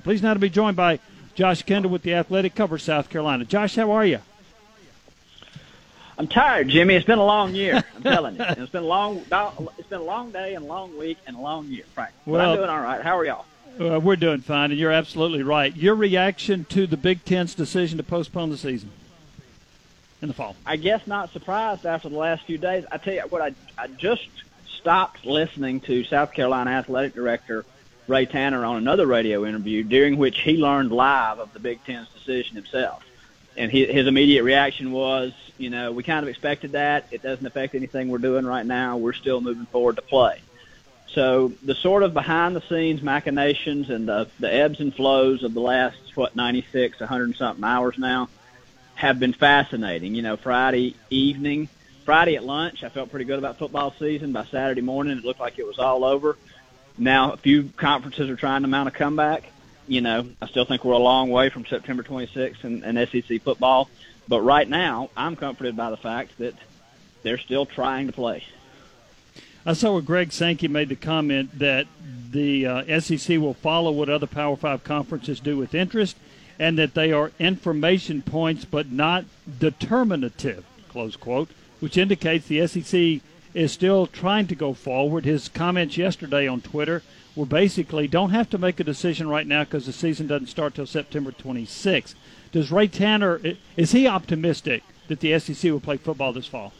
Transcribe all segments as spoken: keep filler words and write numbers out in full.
Pleased now to be joined by Josh Kendall with The Athletic, covers South Carolina. Josh, how are you? I'm tired, Jimmy. It's been a long year. I'm telling you. It's been a long. It's been a long day and a long week and a long year, Frank. But well, I'm doing all right. How are y'all? Uh, we're doing fine, and you're absolutely right. Your reaction to the Big Ten's decision to postpone the season in the fall? I guess not surprised after the last few days. I tell you what, I I just stopped listening to South Carolina Athletic Director Ray Tanner on another radio interview, during which he learned live of the Big Ten's decision himself. And he, his immediate reaction was, you know, we kind of expected that. It doesn't affect anything we're doing right now. We're still moving forward to play. So the sort of behind-the-scenes machinations and the, the ebbs and flows of the last, what, ninety-six, one hundred and something hours now have been fascinating. You know, Friday evening, Friday at lunch, I felt pretty good about football season. By Saturday morning, it looked like it was all over. Now, a few conferences are trying to mount a comeback. You know, I still think we're a long way from September twenty-sixth and, and S E C football. But right now, I'm comforted by the fact that they're still trying to play. I saw where Greg Sankey made the comment that the uh, S E C will follow what other Power Five conferences do with interest, and that they are information points but not determinative, close quote, which indicates the S E C is still trying to go forward. His comments yesterday on Twitter were basically, don't have to make a decision right now because the season doesn't start till September twenty-sixth. Does Ray Tanner, is he optimistic that the S E C will play football this fall?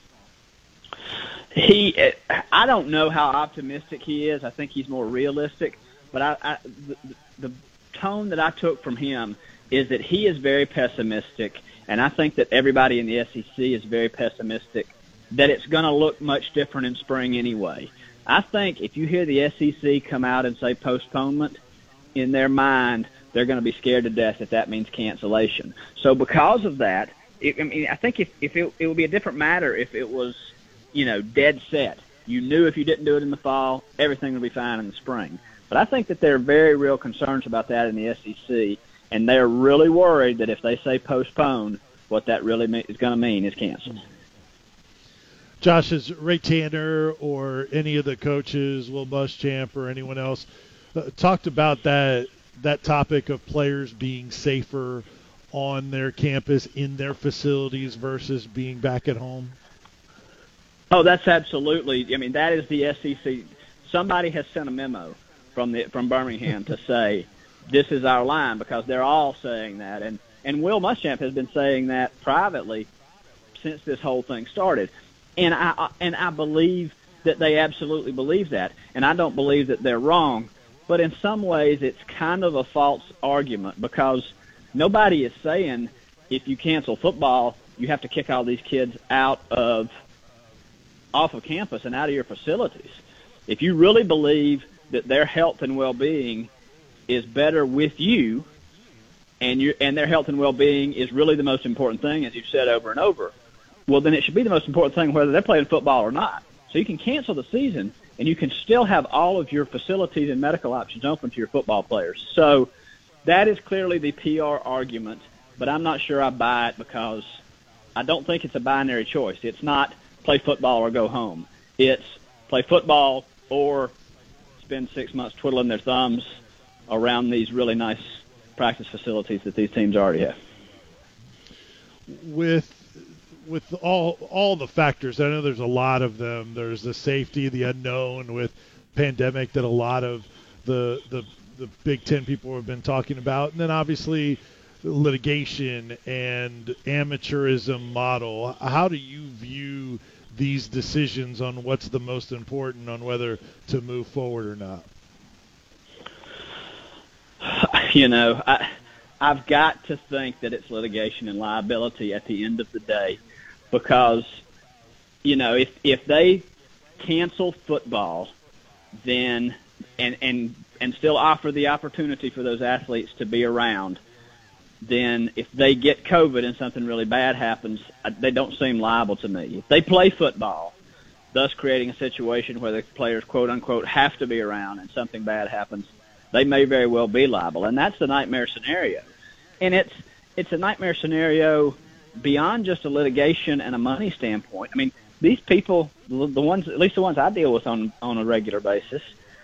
He, I don't know how optimistic he is. I think he's more realistic. But I, I, the, the tone that I took from him is that he is very pessimistic, and I think that everybody in the S E C is very pessimistic that it's going to look much different in spring anyway. I think if you hear the S E C come out and say postponement, in their mind, they're going to be scared to death that that means cancellation. So because of that, it, I mean, I think if, if it, it would be a different matter if it was, you know, dead set. You knew if you didn't do it in the fall, everything would be fine in the spring. But I think that there are very real concerns about that in the S E C, and they're really worried that if they say postpone, what that really me- is going to mean is canceled. Josh, has Ray Tanner or any of the coaches, Will Muschamp or anyone else, uh, talked about that that topic of players being safer on their campus, in their facilities versus being back at home? Oh, that's absolutely. I mean, that is the S E C. Somebody has sent a memo from the from Birmingham to say this is our line, because they're all saying that. And, and Will Muschamp has been saying that privately since this whole thing started. And I and I believe that they absolutely believe that. And I don't believe that they're wrong. But in some ways, it's kind of a false argument, because nobody is saying if you cancel football, you have to kick all these kids out of off of campus and out of your facilities. If you really believe that their health and well-being is better with you, and you and their health and well-being is really the most important thing, as you've said over and over, well, then it should be the most important thing whether they're playing football or not. So you can cancel the season, and you can still have all of your facilities and medical options open to your football players. So that is clearly the P R argument, but I'm not sure I buy it, because I don't think it's a binary choice. It's not play football or go home. It's play football or spend six months twiddling their thumbs around these really nice practice facilities that these teams already have. With with all all the factors, I know there's a lot of them. There's the safety, the unknown with pandemic that a lot of the the, the Big Ten people have been talking about, and then obviously litigation and amateurism model. How do you view these decisions on what's the most important on whether to move forward or not? You know, I, I've got to think that it's litigation and liability at the end of the day, because, you know, if if they cancel football, then and and and still offer the opportunity for those athletes to be around, then if they get COVID and something really bad happens, they don't seem liable to me. If they play football, thus creating a situation where the players, quote unquote, have to be around and something bad happens, they may very well be liable. And that's the nightmare scenario. And it's it's a nightmare scenario beyond just a litigation and a money standpoint. I mean, these people, the ones, at least the ones I deal with on, on a regular basis,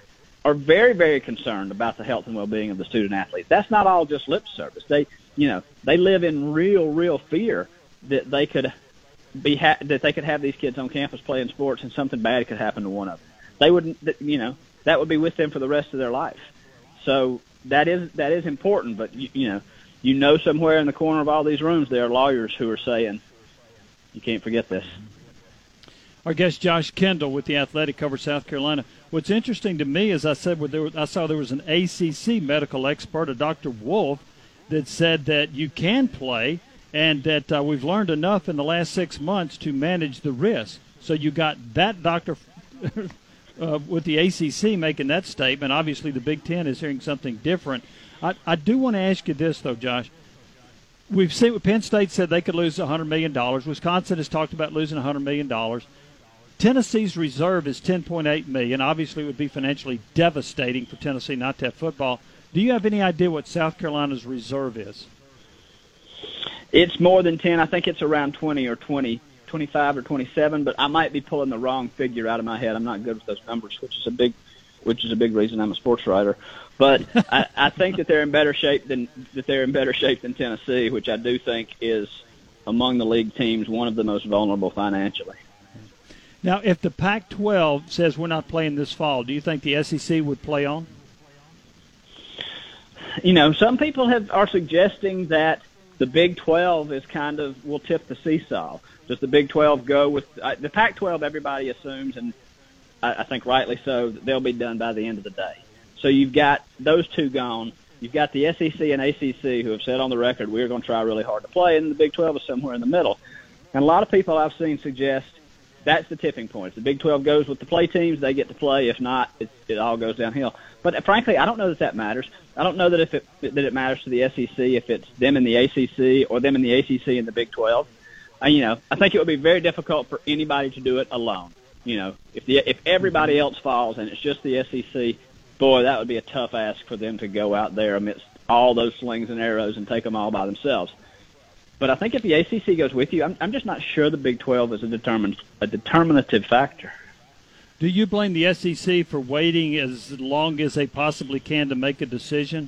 are very, very concerned about the health and well-being of the student athletes. That's not all just lip service. They, you know, they live in real, real fear that they could be ha- that they could have these kids on campus playing sports and something bad could happen to one of them. They wouldn't, you know, that would be with them for the rest of their life. So that is that is important. But you, you know, you know, somewhere in the corner of all these rooms there are lawyers who are saying, you can't forget this. Our guest Josh Kendall with The Athletic covers South Carolina. What's interesting to me, as I said, there was, I saw there was an A C C medical expert, a Doctor Wolf, that said that you can play and that uh, we've learned enough in the last six months to manage the risk. So you got that doctor uh, with the A C C making that statement. Obviously the Big Ten is hearing something different. I, I do want to ask you this, though, Josh. We've seen Penn State said they could lose one hundred million dollars. Wisconsin has talked about losing one hundred million dollars. Tennessee's reserve is ten point eight million dollars. Obviously, it would be financially devastating for Tennessee not to have football. Do you have any idea what South Carolina's reserve is? It's more than ten. I think it's around twenty or twenty, twenty-five or twenty-seven, but I might be pulling the wrong figure out of my head. I'm not good with those numbers, which is a big, which is a big reason I'm a sports writer. But I, I think that they're in better shape than that they're in better shape than Tennessee, which I do think is among the league teams one of the most vulnerable financially. Now, if the Pac twelve says we're not playing this fall, do you think the S E C would play on? You know, some people have are suggesting that the Big twelve is kind of will tip the seesaw. Does the Big twelve go with uh, the Pac twelve? Everybody assumes, and I, I think rightly so, that they'll be done by the end of the day. So you've got those two gone. You've got the S E C and A C C who have said on the record we're going to try really hard to play, and the Big twelve is somewhere in the middle. And a lot of people I've seen suggest that's the tipping point. If the Big twelve goes with the play teams, they get to play. If not, it, it all goes downhill. But uh, frankly, I don't know that that matters. I don't know that if it that it matters to the S E C if it's them in the A C C or them in the A C C and the Big twelve. Uh, you know, I think it would be very difficult for anybody to do it alone. You know, if the if everybody else falls and it's just the S E C, boy, that would be a tough ask for them to go out there amidst all those slings and arrows and take them all by themselves. But I think if the A C C goes with you, I'm, I'm just not sure the Big twelve is a determined a determinative factor. Do you blame the S E C for waiting as long as they possibly can to make a decision?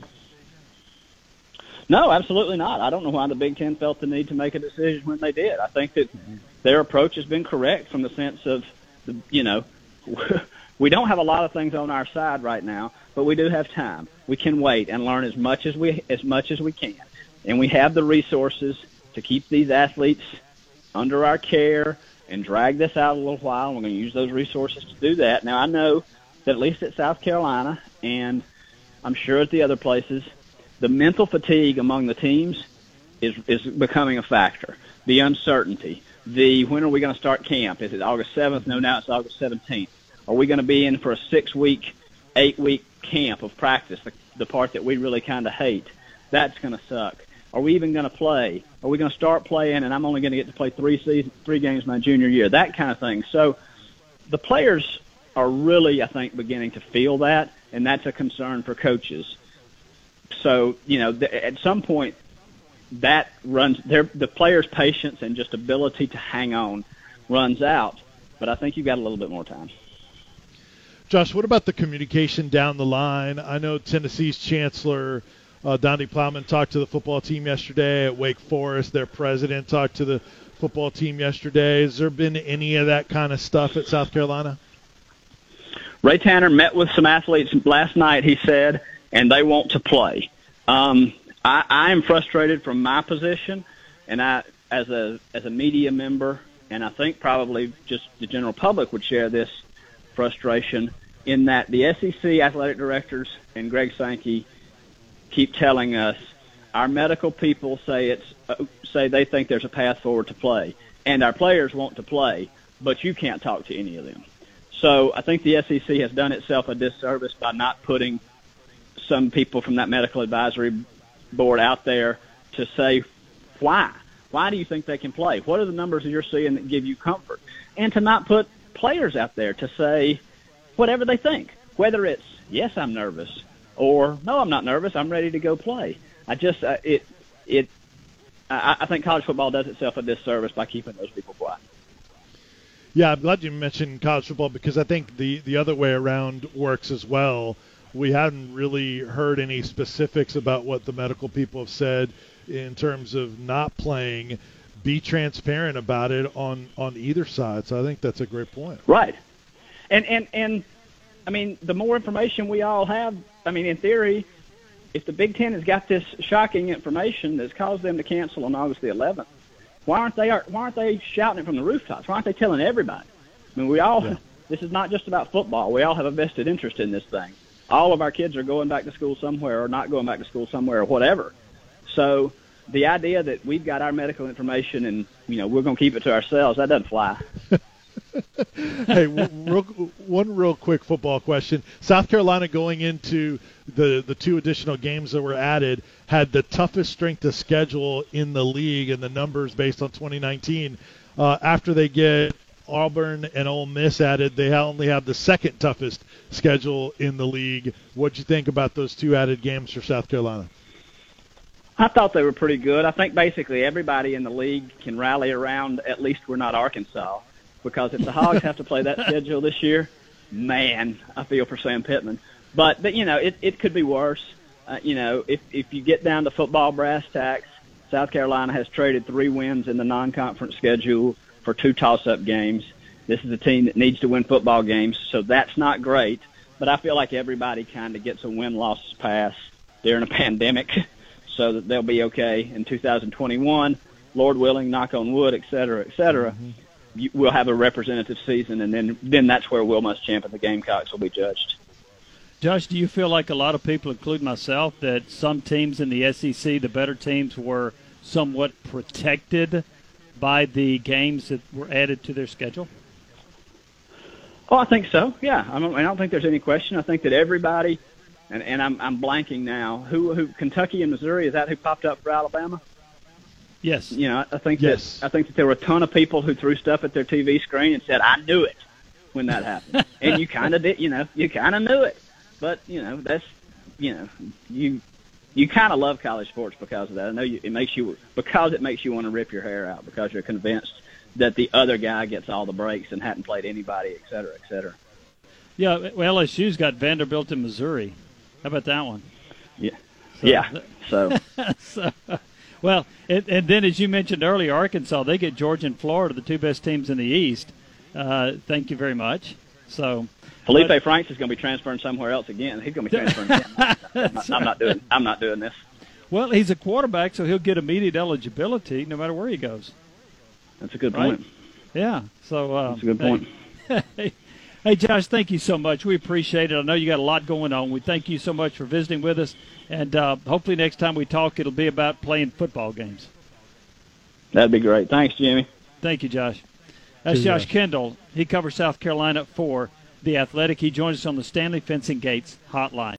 No, absolutely not. I don't know why the Big Ten felt the need to make a decision when they did. I think that their approach has been correct from the sense of, the, you know, we don't have a lot of things on our side right now, but we do have time. We can wait and learn as much as we as much as we can, and we have the resources to keep these athletes under our care and drag this out a little while. We're going to use those resources to do that. Now, I know that at least at South Carolina, and I'm sure at the other places, the mental fatigue among the teams is is becoming a factor. The uncertainty. The when are we going to start camp? Is it August seventh? No, now it's August seventeenth. Are we going to be in for a six-week, eight-week camp of practice, the, the part that we really kind of hate? That's going to suck. Are we even going to play? Are we going to start playing, and I'm only going to get to play three season, three games my junior year? That kind of thing. So the players are really, I think, beginning to feel that, and that's a concern for coaches. So, you know, th- at some point, that runs their the players' patience and just ability to hang on runs out. But I think you've got a little bit more time. Josh, what about the communication down the line? I know Tennessee's chancellor, uh, Donnie Plowman, talked to the football team yesterday at Wake Forest. Their president talked to the football team yesterday. Has there been any of that kind of stuff at South Carolina? Ray Tanner met with some athletes last night, he said, and they want to play. Um, I, I am frustrated from my position, and I, as a as a media member, and I think probably just the general public would share this frustration, in that the S E C athletic directors and Greg Sankey keep telling us our medical people say it's uh, say they think there's a path forward to play, and our players want to play, but you can't talk to any of them. So I think the S E C has done itself a disservice by not putting some people from that medical advisory board out there to say why. Why do you think they can play? What are the numbers that you're seeing that give you comfort? And to not put players out there to say whatever they think, whether it's, yes, I'm nervous, or, no, I'm not nervous, I'm ready to go play. I just, uh, it, it, I, I think college football does itself a disservice by keeping those people quiet. Yeah, I'm glad you mentioned college football because I think the, the other way around works as well. We haven't really heard any specifics about what the medical people have said in terms of not playing. Be transparent about it on, on either side. So I think that's a great point. Right. And, and, and I mean, the more information we all have, I mean, in theory, if the Big Ten has got this shocking information that's caused them to cancel on August the eleventh, why aren't they why aren't they shouting it from the rooftops? Why aren't they telling everybody? I mean, we all yeah. this is not just about football. We all have a vested interest in this thing. All of our kids are going back to school somewhere or not going back to school somewhere or whatever. So the idea that we've got our medical information and, you know, we're going to keep it to ourselves, that doesn't fly. Hey, real, one real quick football question. South Carolina going into the, the two additional games that were added had the toughest strength of schedule in the league, and the numbers based on twenty nineteen. Uh, after they get Auburn and Ole Miss added, they only have the second toughest schedule in the league. What'd you think about those two added games for South Carolina? I thought they were pretty good. I think basically everybody in the league can rally around, at least we're not Arkansas. Because if the Hogs have to play that schedule this year, man, I feel for Sam Pittman. But, but you know, it, it could be worse. Uh, you know, if, if you get down to football brass tacks, South Carolina has traded three wins in the non-conference schedule for two toss-up games. This is a team that needs to win football games, so that's not great. But I feel like everybody kind of gets a win-loss pass during a pandemic so that they'll be okay in two thousand twenty-one, Lord willing, knock on wood, et cetera, et cetera. Mm-hmm. We'll have a representative season, and then, then that's where Will Muschamp and the Gamecocks will be judged. Josh, do you feel like a lot of people, including myself, that some teams in the S E C, the better teams, were somewhat protected by the games that were added to their schedule? Oh, I think so, yeah. I don't, I don't think there's any question. I think that everybody, and, and I'm, I'm blanking now, who, who Kentucky and Missouri, is that who popped up for Alabama? Yes. You know, I think yes. that I think that there were a ton of people who threw stuff at their T V screen and said, "I knew it," when that happened, and you kind of did. You know, you kind of knew it, but you know that's, you know, you you kind of love college sports because of that. I know you, it makes you because it makes you want to rip your hair out because you're convinced that the other guy gets all the breaks and hadn't played anybody, et cetera, et cetera. Yeah, well, L S U's got Vanderbilt in Missouri. How about that one? Yeah, so, yeah. So. so Well, and, and then as you mentioned earlier, Arkansas, they get Georgia and Florida, the two best teams in the East. Uh, thank you very much. So Felipe but, Franks is going to be transferring somewhere else again. He's going to be transferring again. I'm, not, I'm not doing. I'm not doing this. Well, he's a quarterback, so he'll get immediate eligibility no matter where he goes. That's a good right? point. Yeah. So uh, that's a good point. Hey, hey, Josh, thank you so much. We appreciate it. I know you got a lot going on. We thank you so much for visiting with us. And uh, hopefully next time we talk, it'll be about playing football games. That'd be great. Thanks, Jimmy. Thank you, Josh. That's Cheers, Josh Josh. Kendall. He covers South Carolina for The Athletic. He joins us on the Stanley Fencing Gates hotline.